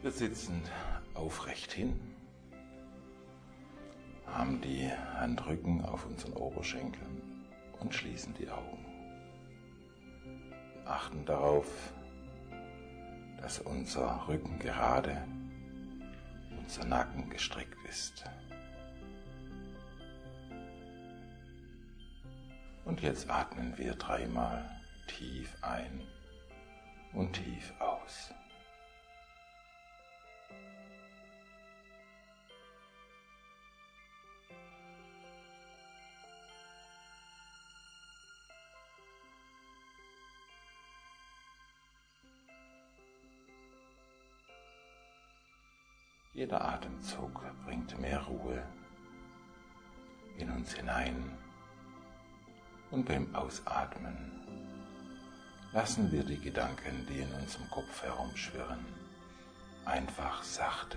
Wir sitzen aufrecht hin, haben die Handrücken auf unseren Oberschenkeln und schließen die Augen. Achten darauf, dass unser Rücken gerade, unser Nacken gestreckt ist. Und jetzt atmen wir 3-mal tief ein und tief aus. Jeder Atemzug bringt mehr Ruhe in uns hinein und beim Ausatmen lassen wir die Gedanken, die in unserem Kopf herumschwirren, einfach sachte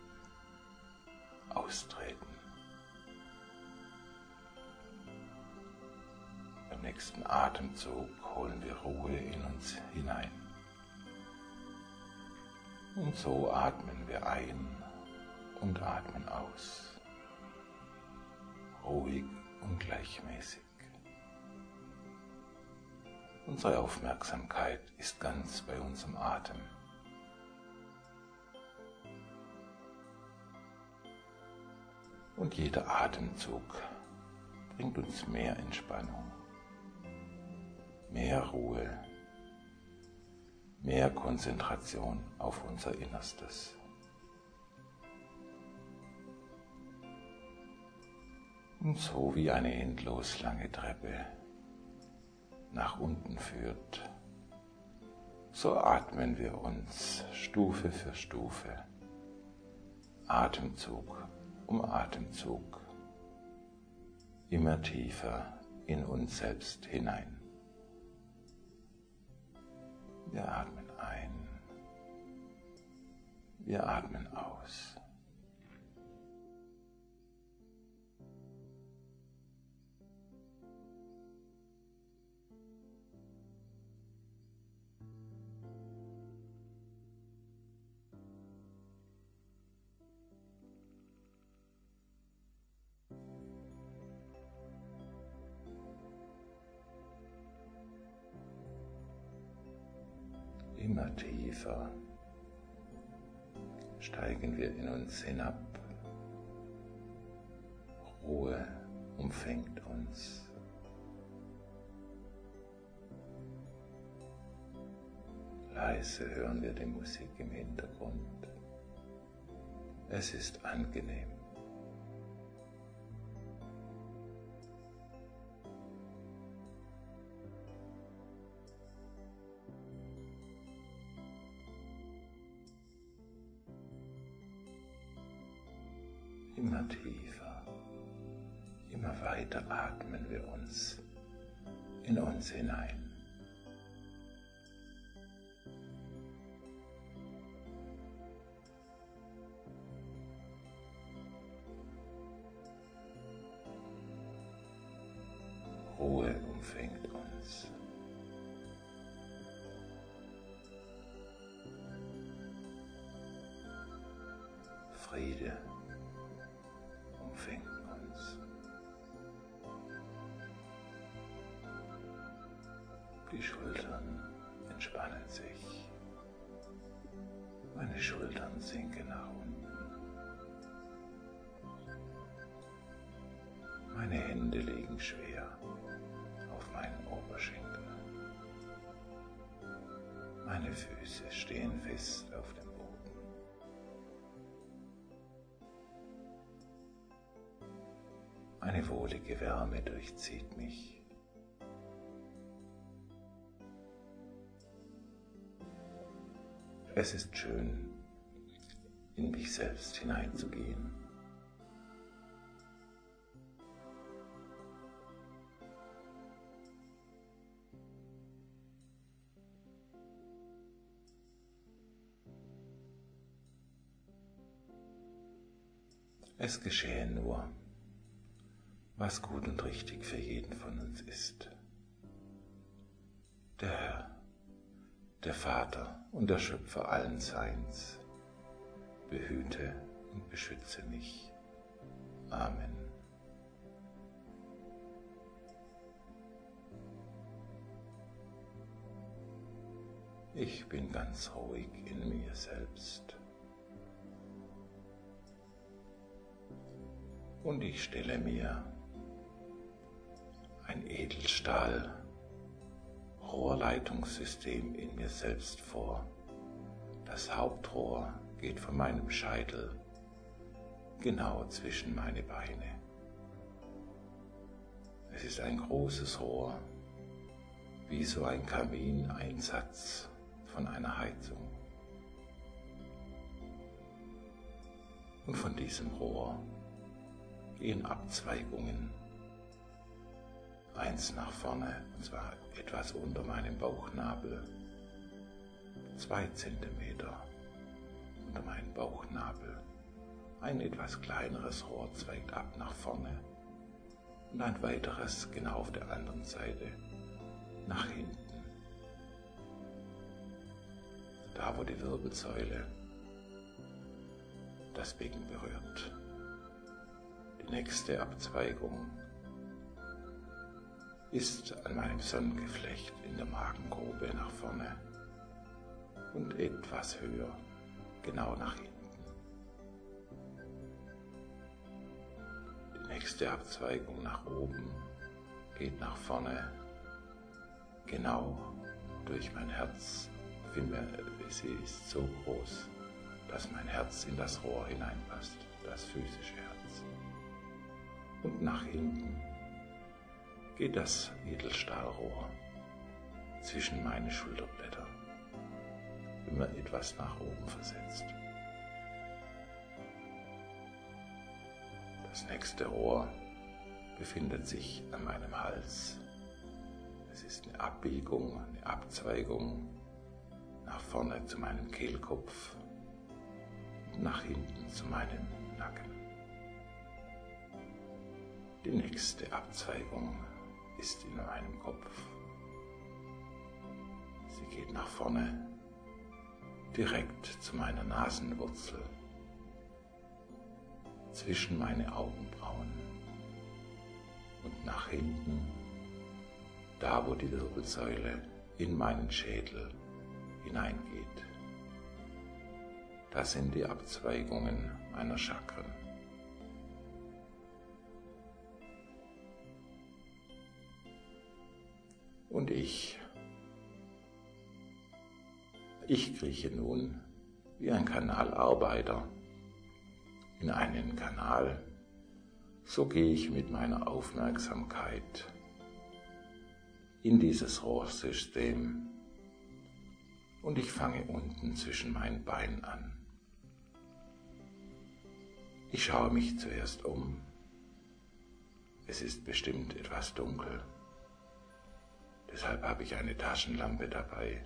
austreten. Beim nächsten Atemzug holen wir Ruhe in uns hinein. Und so atmen wir ein und atmen aus, ruhig und gleichmäßig. Unsere Aufmerksamkeit ist ganz bei unserem Atem. Und jeder Atemzug bringt uns mehr Entspannung, mehr Ruhe, mehr Konzentration auf unser Innerstes. Und so wie eine endlos lange Treppe nach unten führt, so atmen wir uns Stufe für Stufe, Atemzug um Atemzug, immer tiefer in uns selbst hinein. Wir atmen ein, wir atmen aus. Immer tiefer steigen wir in uns hinab. Ruhe umfängt uns. Leise hören wir die Musik im Hintergrund. Es ist angenehm. Immer tiefer, immer weiter atmen wir uns in uns hinein. Ruhe umfängt uns. Friede umfängt uns. Die Schultern entspannen sich. Meine Schultern sinken nach unten. Meine Hände liegen schwer auf meinen Oberschenkeln. Meine Füße stehen fest auf dem Boden. Eine wohlige Wärme durchzieht mich. Es ist schön, in mich selbst hineinzugehen. Es geschehe nur, was gut und richtig für jeden von uns ist. Der Herr, der Vater und der Schöpfer allen Seins, behüte und beschütze mich. Amen. Ich bin ganz ruhig in mir selbst. Und ich stelle mir ein Edelstahl-Rohrleitungssystem in mir selbst vor. Das Hauptrohr geht von meinem Scheitel genau zwischen meine Beine. Es ist ein großes Rohr, wie so ein Kamineinsatz von einer Heizung. Und von diesem Rohr gehen Abzweigungen, eins nach vorne, und zwar etwas unter meinem Bauchnabel, 2 Zentimeter unter meinem Bauchnabel. Ein etwas kleineres Rohr zweigt ab nach vorne und ein weiteres genau auf der anderen Seite nach hinten. Da, wo die Wirbelsäule das Becken berührt. Die nächste Abzweigung ist an meinem Sonnengeflecht in der Magengrube nach vorne und etwas höher, genau nach hinten. Die nächste Abzweigung nach oben geht nach vorne, genau durch mein Herz. Sie ist so groß, dass mein Herz in das Rohr hineinpasst, das physische Herz. Und nach hinten geht das Edelstahlrohr zwischen meine Schulterblätter, immer etwas nach oben versetzt. Das nächste Rohr befindet sich an meinem Hals. Es ist eine Abbiegung, eine Abzweigung nach vorne zu meinem Kehlkopf und nach hinten zu meinem Nacken. Die nächste Abzweigung ist in meinem Kopf. Sie geht nach vorne, direkt zu meiner Nasenwurzel, zwischen meine Augenbrauen und nach hinten, da wo die Wirbelsäule in meinen Schädel hineingeht. Das sind die Abzweigungen meiner Chakren. Und ich krieche nun wie ein Kanalarbeiter in einen Kanal. So gehe ich mit meiner Aufmerksamkeit in dieses Rohrsystem und ich fange unten zwischen meinen Beinen an. Ich schaue mich zuerst um. Es ist bestimmt etwas dunkel. Deshalb habe ich eine Taschenlampe dabei.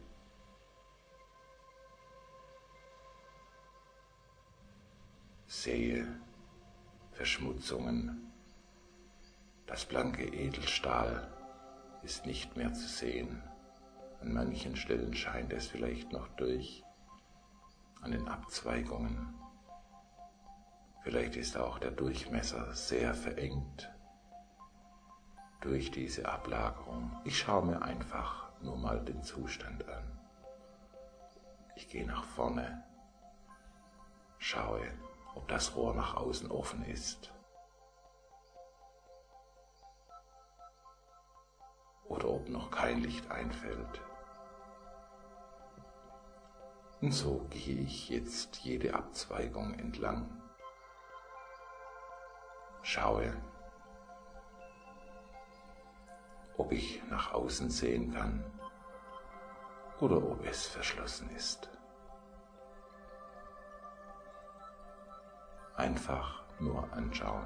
Sehe Verschmutzungen. Das blanke Edelstahl ist nicht mehr zu sehen. An manchen Stellen scheint es vielleicht noch durch, an den Abzweigungen. Vielleicht ist auch der Durchmesser sehr verengt durch diese Ablagerung. Ich schaue mir einfach nur mal den Zustand an. Ich gehe nach vorne, schaue, ob das Rohr nach außen offen ist oder ob noch kein Licht einfällt. Und so gehe ich jetzt jede Abzweigung entlang, schaue, ob ich nach außen sehen kann oder ob es verschlossen ist. Einfach nur anschauen.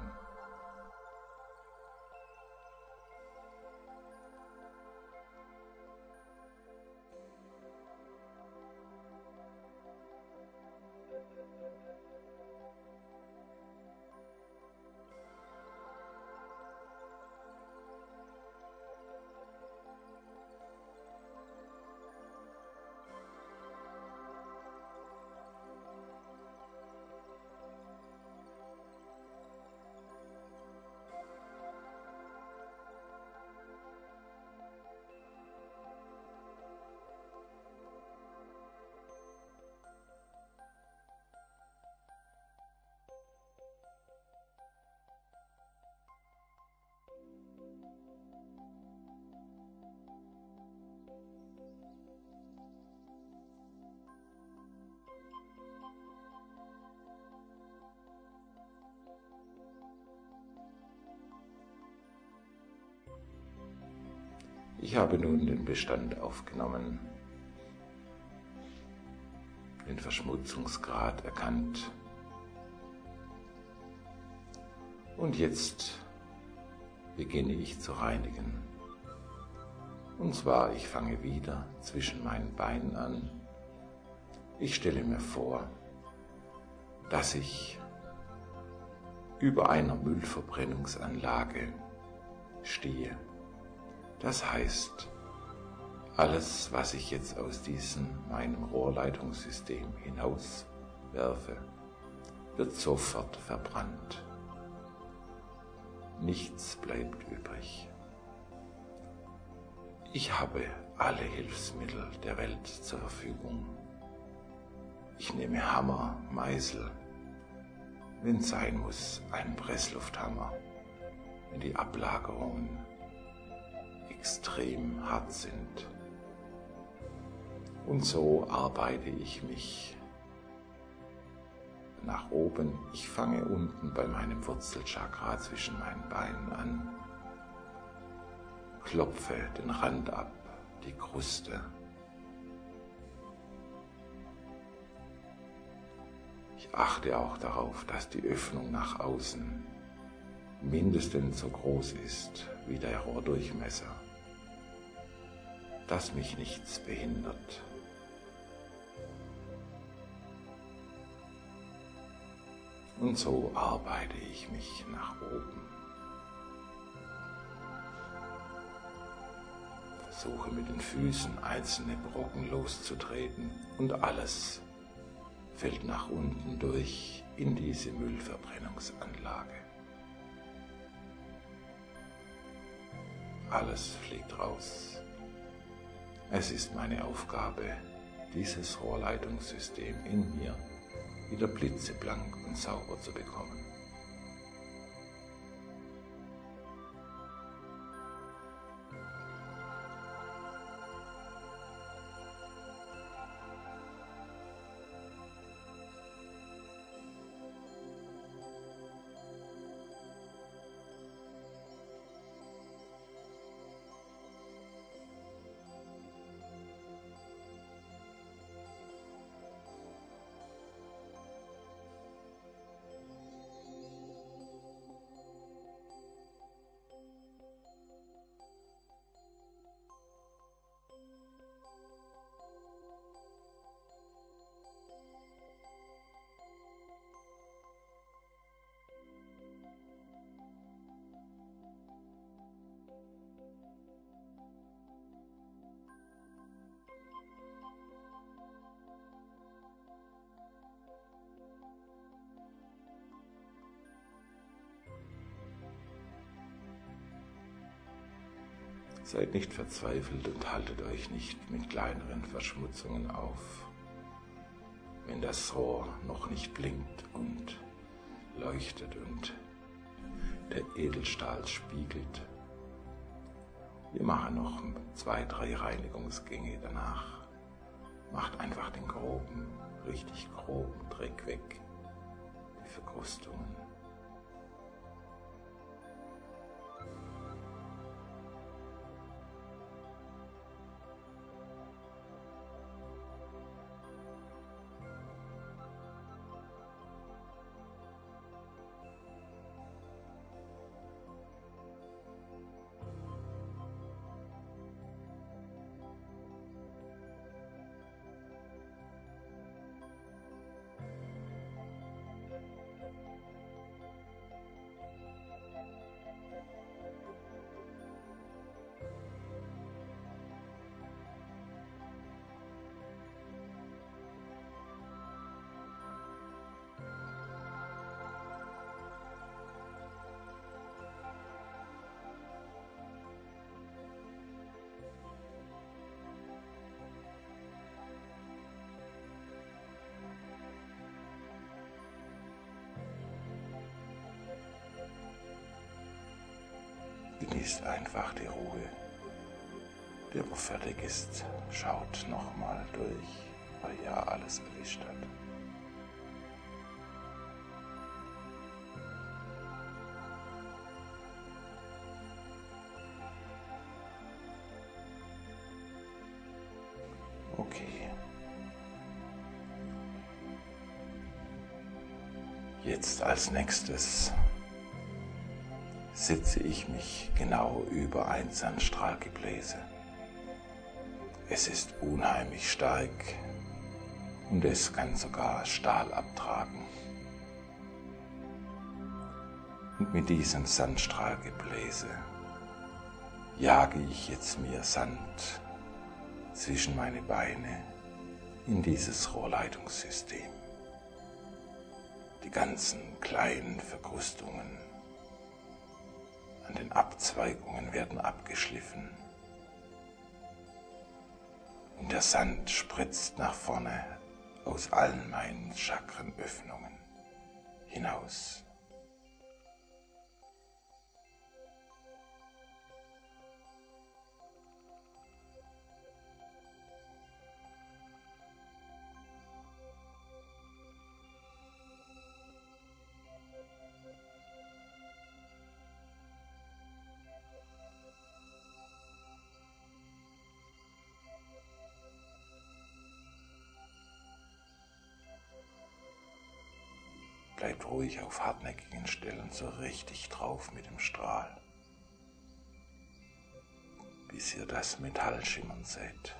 Ich habe nun den Bestand aufgenommen, den Verschmutzungsgrad erkannt und jetzt beginne ich zu reinigen. Und zwar, ich fange wieder zwischen meinen Beinen an. Ich stelle mir vor, dass ich über einer Müllverbrennungsanlage stehe. Das heißt, alles, was ich jetzt aus meinem Rohrleitungssystem hinauswerfe, wird sofort verbrannt. Nichts bleibt übrig. Ich habe alle Hilfsmittel der Welt zur Verfügung. Ich nehme Hammer, Meißel, wenn es sein muss, einen Presslufthammer, wenn die Ablagerungen extrem hart sind. Und so arbeite ich mich nach oben. Ich fange unten bei meinem Wurzelchakra zwischen meinen Beinen an, klopfe den Rand ab, die Kruste. Ich achte auch darauf, dass die Öffnung nach außen mindestens so groß ist wie der Rohrdurchmesser, dass mich nichts behindert. Und so arbeite ich mich nach oben. Versuche mit den Füßen einzelne Brocken loszutreten und alles fällt nach unten durch in diese Müllverbrennungsanlage. Alles fliegt raus. Es ist meine Aufgabe, dieses Rohrleitungssystem in mir wieder blitzeblank und sauber zu bekommen. Seid nicht verzweifelt und haltet euch nicht mit kleineren Verschmutzungen auf, wenn das Rohr noch nicht blinkt und leuchtet und der Edelstahl spiegelt. Wir machen noch 2, 3 Reinigungsgänge danach. Macht einfach den groben, richtig groben Dreck weg, die Verkrustungen. Genießt einfach die Ruhe. Der, wo fertig ist, schaut nochmal durch, weil ja alles erwischt hat. Jetzt als nächstes setze ich mich genau über ein Sandstrahlgebläse. Es ist unheimlich stark und es kann sogar Stahl abtragen. Und mit diesem Sandstrahlgebläse jage ich jetzt mir Sand zwischen meine Beine in dieses Rohrleitungssystem. Die ganzen kleinen Verkrustungen an den Abzweigungen werden abgeschliffen und der Sand spritzt nach vorne aus allen meinen Chakrenöffnungen hinaus. Bleibt ruhig auf hartnäckigen Stellen so richtig drauf mit dem Strahl, bis ihr das Metall schimmern seht.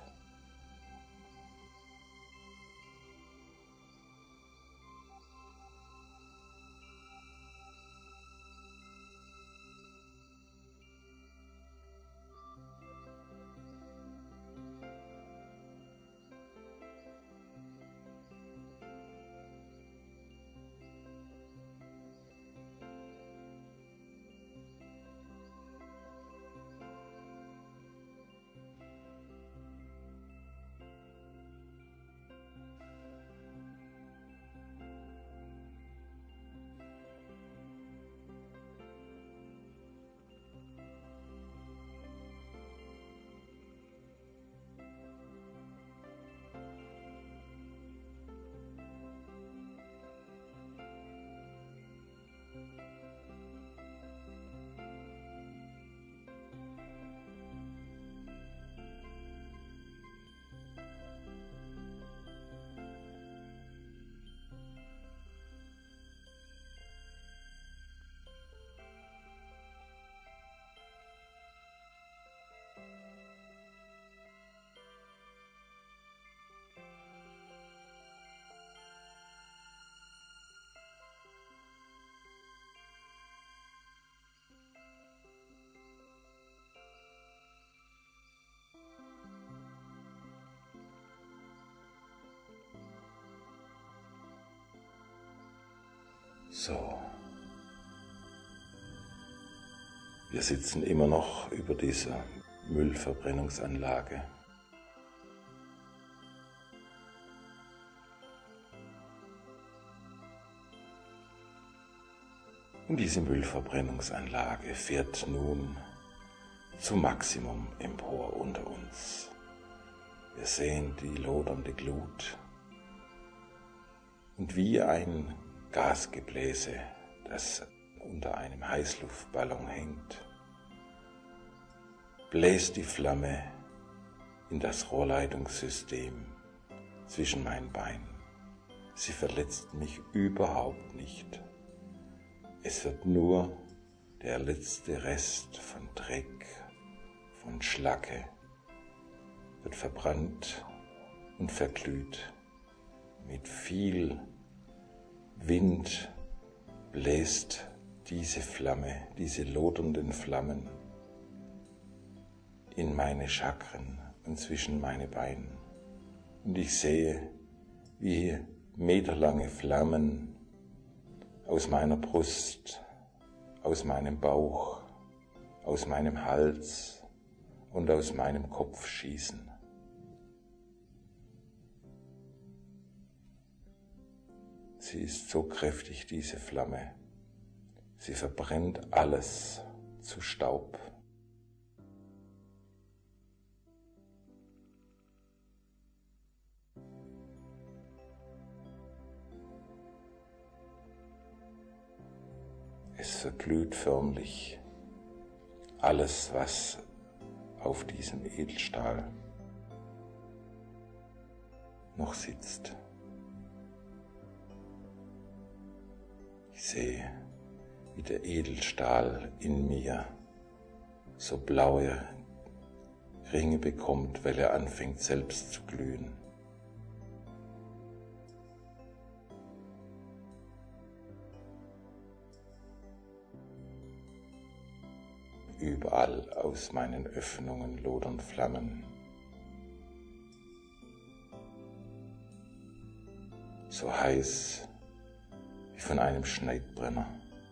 So, wir sitzen immer noch über dieser Müllverbrennungsanlage. Und diese Müllverbrennungsanlage fährt nun zum Maximum empor unter uns. Wir sehen die lodernde Glut und wie ein Gasgebläse, das unter einem Heißluftballon hängt, bläst die Flamme in das Rohrleitungssystem zwischen meinen Beinen. Sie verletzt mich überhaupt nicht. Es wird nur der letzte Rest von Dreck, von Schlacke, wird verbrannt und verglüht. Mit viel Wind bläst diese Flamme, diese lodernden Flammen in meine Chakren und zwischen meine Beine. Und ich sehe, wie meterlange Flammen aus meiner Brust, aus meinem Bauch, aus meinem Hals und aus meinem Kopf schießen. Sie ist so kräftig, diese Flamme. Sie verbrennt alles zu Staub. Es verglüht förmlich alles, was auf diesem Edelstahl noch sitzt. Ich sehe, wie der Edelstahl in mir so blaue Ringe bekommt, weil er anfängt selbst zu glühen. Überall aus meinen Öffnungen lodern Flammen. So heiß wie von einem Schneidbrenner.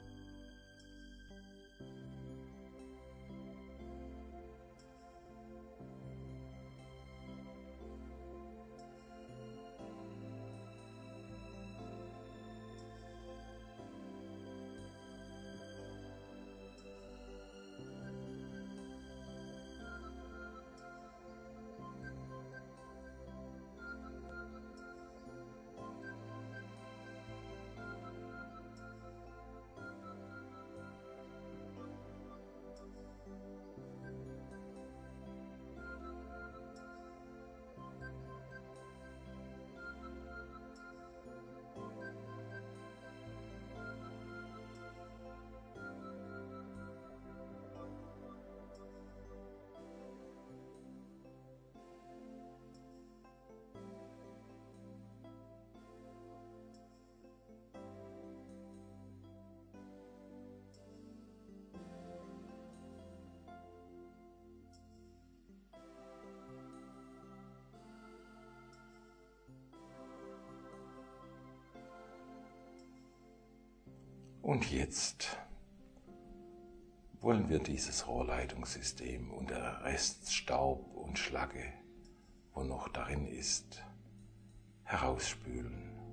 Und jetzt wollen wir dieses Rohrleitungssystem und der Reststaub und Schlacke, wo noch darin ist, herausspülen.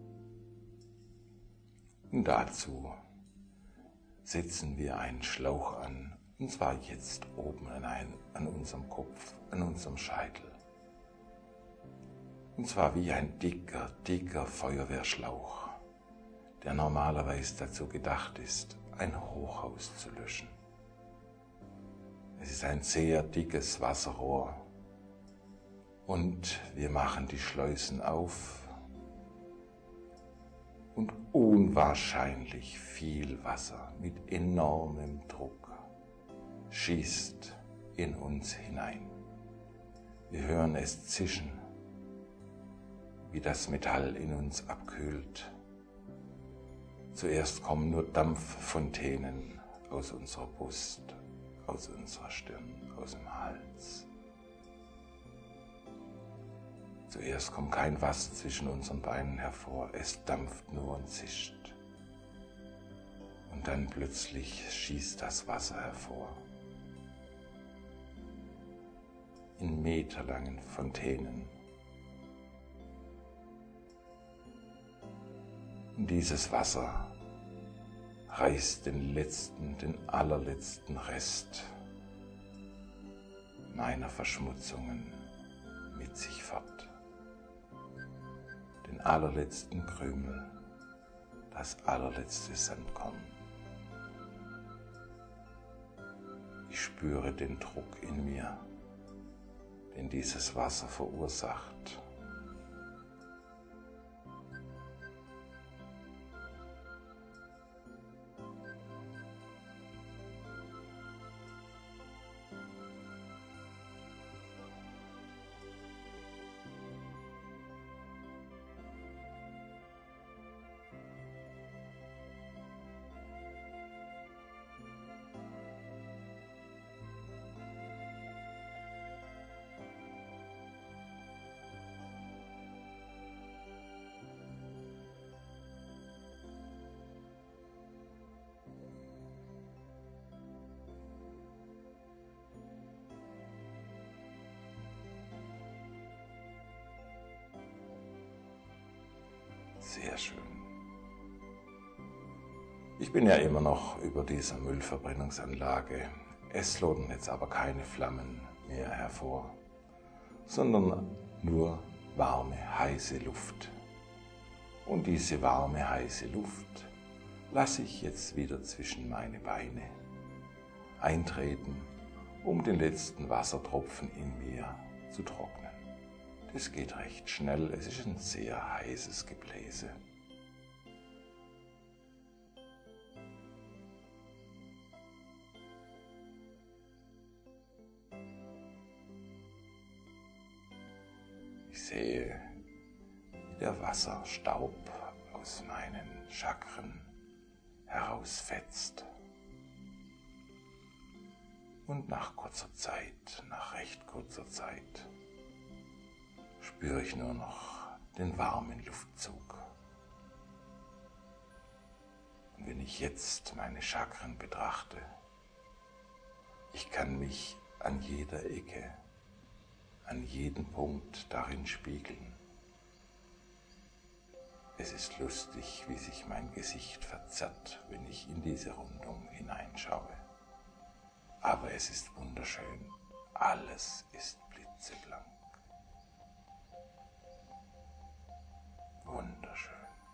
Und dazu setzen wir einen Schlauch an, und zwar jetzt oben an unserem Kopf, an unserem Scheitel. Und zwar wie ein dicker Feuerwehrschlauch, der normalerweise dazu gedacht ist, ein Hochhaus zu löschen. Es ist ein sehr dickes Wasserrohr und wir machen die Schleusen auf und unwahrscheinlich viel Wasser mit enormem Druck schießt in uns hinein. Wir hören es zischen, wie das Metall in uns abkühlt. Zuerst kommen nur Dampffontänen aus unserer Brust, aus unserer Stirn, aus dem Hals. Zuerst kommt kein Wasser zwischen unseren Beinen hervor, es dampft nur und zischt. Und dann plötzlich schießt das Wasser hervor. In meterlangen Fontänen. Und dieses Wasser reißt den allerletzten Rest meiner Verschmutzungen mit sich fort. Den allerletzten Krümel, das allerletzte Sandkorn. Ich spüre den Druck in mir, den dieses Wasser verursacht. Sehr schön. Ich bin ja immer noch über dieser Müllverbrennungsanlage. Es lodern jetzt aber keine Flammen mehr hervor, sondern nur warme, heiße Luft. Und diese warme, heiße Luft lasse ich jetzt wieder zwischen meine Beine eintreten, um den letzten Wassertropfen in mir zu trocknen. Das geht recht schnell, es ist ein sehr heißes Gebläse. der Wasserstaub aus meinen Chakren herausfetzt. Und nach recht kurzer Zeit, spüre ich nur noch den warmen Luftzug. Und wenn ich jetzt meine Chakren betrachte, ich kann mich an jeder Ecke, an jedem Punkt darin spiegeln. Es ist lustig, wie sich mein Gesicht verzerrt, wenn ich in diese Rundung hineinschaue. Aber es ist wunderschön, alles ist blitzeblank. Wunderschön.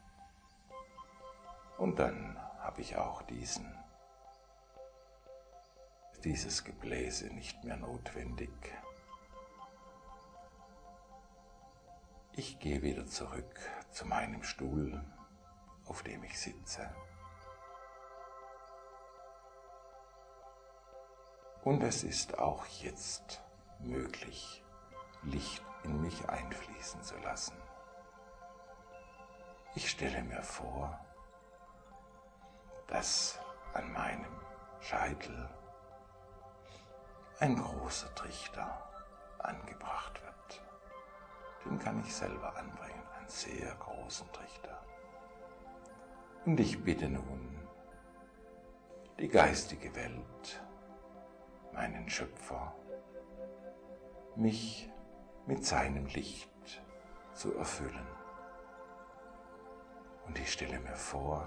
Und dann habe ich auch dieses Gebläse nicht mehr notwendig. Ich gehe wieder zurück zu meinem Stuhl, auf dem ich sitze. Und es ist auch jetzt möglich, Licht in mich einfließen zu lassen. Ich stelle mir vor, dass an meinem Scheitel ein großer Trichter angebracht wird. Den kann ich selber anbringen, einen sehr großen Trichter. Und ich bitte nun die geistige Welt, meinen Schöpfer, mich mit seinem Licht zu erfüllen. Und ich stelle mir vor,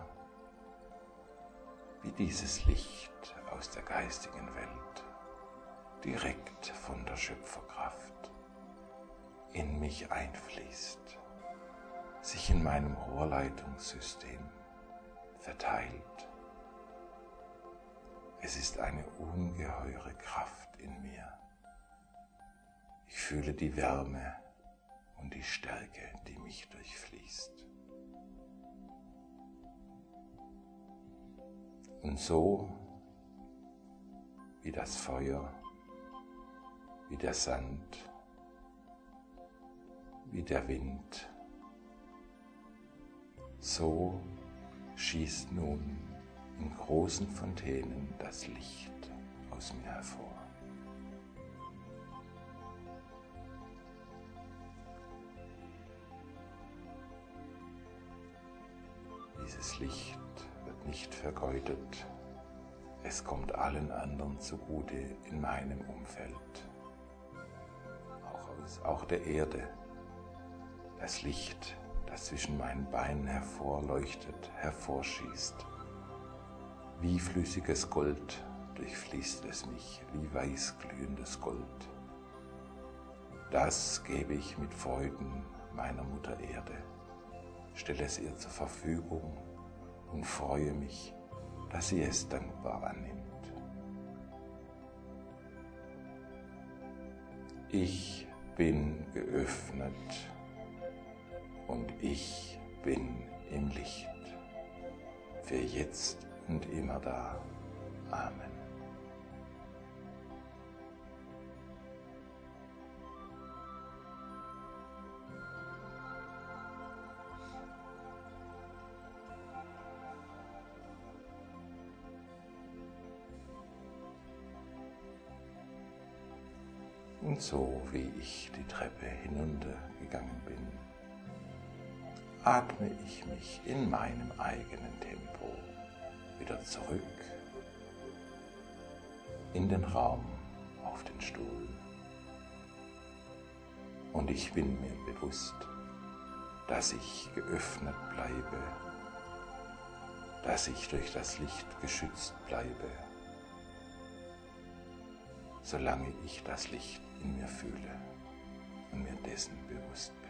wie dieses Licht aus der geistigen Welt direkt von der Schöpferkraft in mich einfließt, sich in meinem Rohrleitungssystem verteilt. Es ist eine ungeheure Kraft in mir. Ich fühle die Wärme und die Stärke, die mich durchfließt. Und so wie das Feuer, wie der Sand, wie der Wind, so schießt nun in großen Fontänen das Licht aus mir hervor. Dieses Licht wird nicht vergeudet, es kommt allen anderen zugute in meinem Umfeld, auch der Erde. Das Licht, das zwischen meinen Beinen hervorleuchtet, hervorschießt. Wie flüssiges Gold durchfließt es mich, wie weiß glühendes Gold. Das gebe ich mit Freuden meiner Mutter Erde, stelle es ihr zur Verfügung und freue mich, dass sie es dankbar annimmt. Ich bin geöffnet und ich bin im Licht, für jetzt und immer da. Amen. Und so wie ich die Treppe hinuntergegangen bin, atme ich mich in meinem eigenen Tempo wieder zurück in den Raum auf den Stuhl. Und ich bin mir bewusst, dass ich geöffnet bleibe, dass ich durch das Licht geschützt bleibe, solange ich das Licht in mir fühle und mir dessen bewusst bin.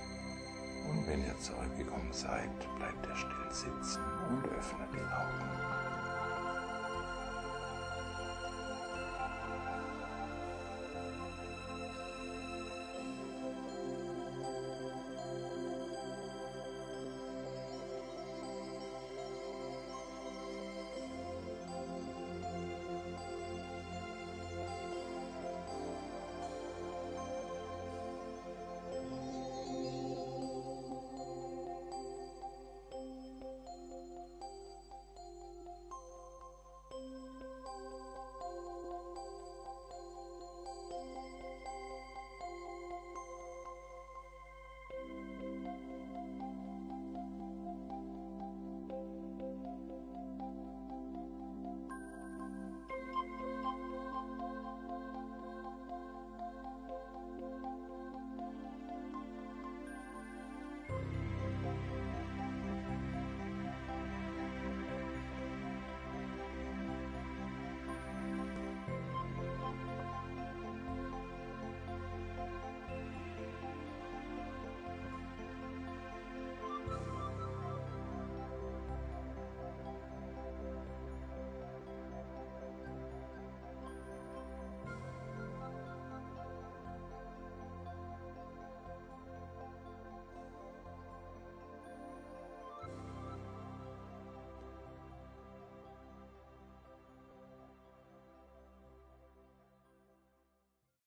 Und wenn ihr zurückgekommen seid, bleibt ihr still sitzen und öffnet die Augen.